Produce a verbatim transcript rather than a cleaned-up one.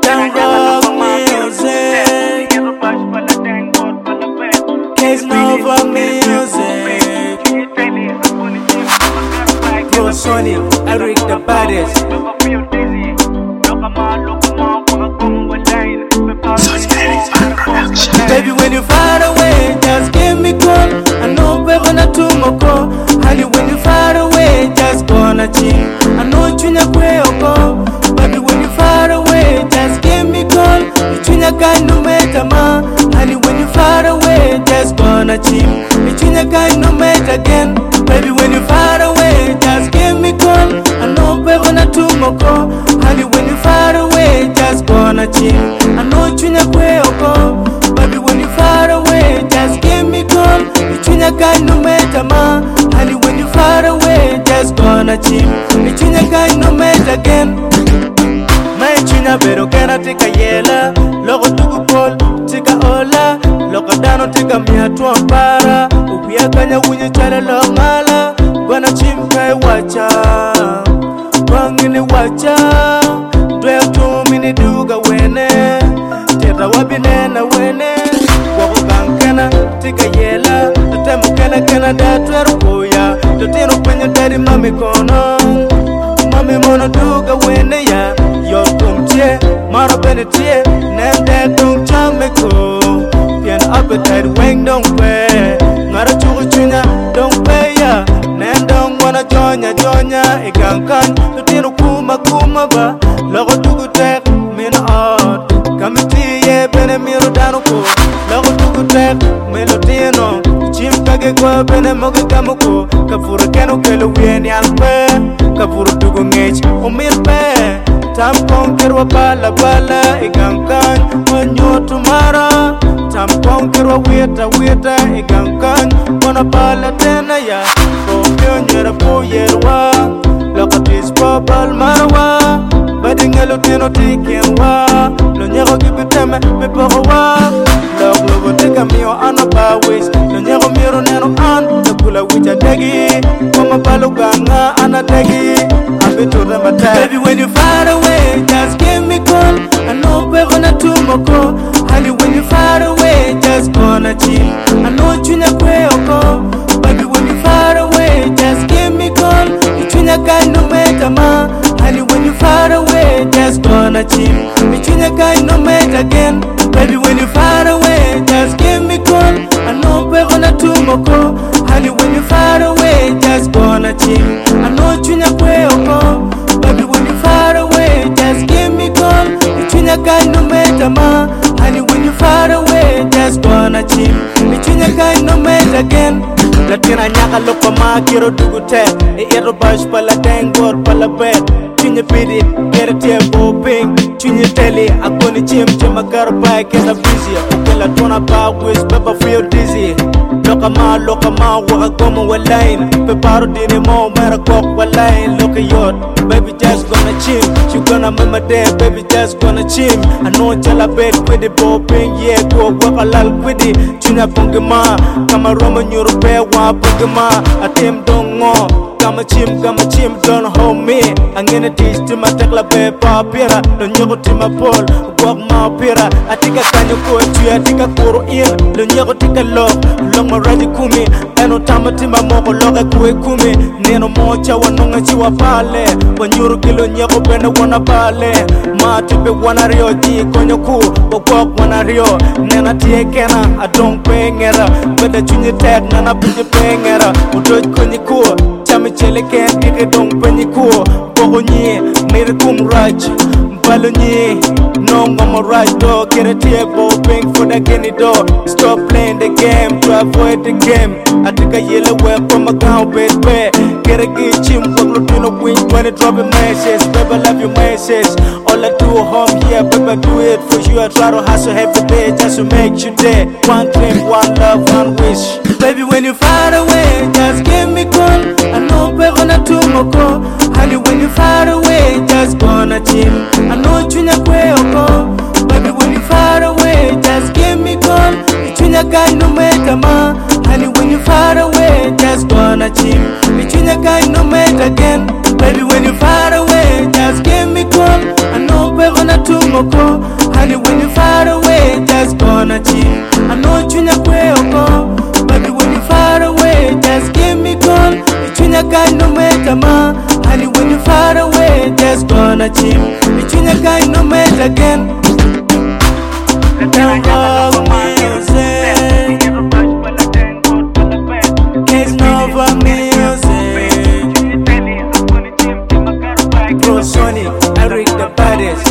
Young rock music, Case Nova music, Pro Sony, Eric the baddest. Baby, when you far away, just give me call. I know we're gonna tomoko. Honey, when you far away, just gonna chill. I know chunya kwe oko. Baby, when you far away, just give me call. You chunya kai no matter ma. Honey, when you far away, just gonna chill. You chunya kai no matter again. Baby, when you far away, just give me call. I know we're gonna tomoko. Honey, when you far away, just gonna chill. I know chunya kwe oko. Baby, when you far away, just give me call. You chunya kai no matter ma. Honey, when you far away, just gonna chill. You chunya kai no matter again. My chunya bero kena tika yela. Logo tuku pol, tika ola. Logo dano tika mia tuampara. Ubiya kanya unye chale longala. Gwana chimkai wacha, wangini wacha. Dwe tu mini duga wene. Teta wabinena wene. Wako kankena tika yela. Temo kena kena datweru kuya. Dotino kwenye dari mami kono. Mami mono duga wene ya. Yo kumtie, maro benetie. Nende tung chameko. Pian appetite weng dong pe. Ngara chugu chunya dong pe ya. Nendong wana jonya jonya. Ikankan dotino kuma kuma ba. Logo tugu tek mina out. Kamitiye bene miro dano ko. Logo tugu tek melodino. Chim kage kwa bene moge kamuko. Kafura keno kelo wieni alpe. Kafura tugu ngech umir pe. Tam konkerwa bala bala. Ikankan wanyo tumara. Tam konkerwa weta weta. Ikankan wana bala tena ya. Kopyo nyera po yerwa. Lokatis po bal marwa. Badingelo tino tikenwa. Lo nyero kibiteme me porowa. Log logo tika mio anaba wish. Lo nyero miro neno an. Takula wicha degi. Koma baluganga anadegi. Abitura matai. Baby, when you far away, just give me call. I know we're gonna tomoko. Honey, when you far away, just gonna chill. I know chunya kwe oko. Baby, when you far away, just give me call. You chunya kai no matter ma. Honey, when you far away, just gonna chill. You chunya kai no matter again. Baby, when you far away, just give me call. I know we're gonna tomoko. Honey, when you far away, just gonna chill. I know chunya kwe oko. Baby, when you far away, just give me call. You chunya kai no matter ma. Honey, when you far away, just gonna chill. You chunya kai no matter again. Latina nyaka loko ma kiro dugute. E ero bash pala dengor pala bed. Chunya pidi, kere tie boping. Chunya teli, akoni chim chima garba kena busy. Ukela tona ba wish pepper feel dizzy. Loka ma loka ma waka goma walain. Peparo dini mo mera kok walain. Loka yot, baby just gonna chim. She gonna make my day, baby just gonna chim. I know chala bed with the boping. Yeah, go waka lal kwidi. Chunya pongema, kama Roma Europe wa pongema. Atim dongo. Kama chim, kama chim, don't hold me. I'm gonna teach to my tekla be papira. Don't you go to my pole, walk my pira. I think I can go to I think I go in. Don't you go take a look, long my ready kumi. I know tama timba moko loga kue kumi. Neno mocha wanonga chiwa pale. When you kilo nyako pene wana pale. Ma tipe wana rio ji konyo ku. Walk wana rio. Nena tie kena, I don't pay ngera. Whether chunye tag, nana punye pay ngera. Udoj konye ku. Chami chele ken ike dong penyi kuo. Bogo nye, mire kum raj. Balo nye, no mama raj do. Kere tie bo ping for the kenny do. Stop playing the game to avoid the game. Atika yele we from a gown bed bed. Kere gi chim wak lutino wing when it drop a message. Baby love your message. All I do home here, baby do it for you. I try to hustle every day just to make you day. One dream, one love, one wish. Baby, when you far away, just give me call. I know we're gonna tomoko. Honey, when you far away, just gonna chill. I know chunya kwe oko. Baby, when you far away, just give me call. You chunya kai no matter ma. Honey, when you far away, just gonna chill. You chunya kai no matter again. Baby, when you far away, just give me call. I know we're gonna tomoko. tumoko. Honey, when you far away, just gonna chill. I know chunya kwe oko. Baby, when you far away, just give me call. Chunya kai no matter ma. Honey, when you far away, just gonna chill. Chunya kai no matter again. Nova music, it's Nova music. Pro Sonic, Eric the baddest.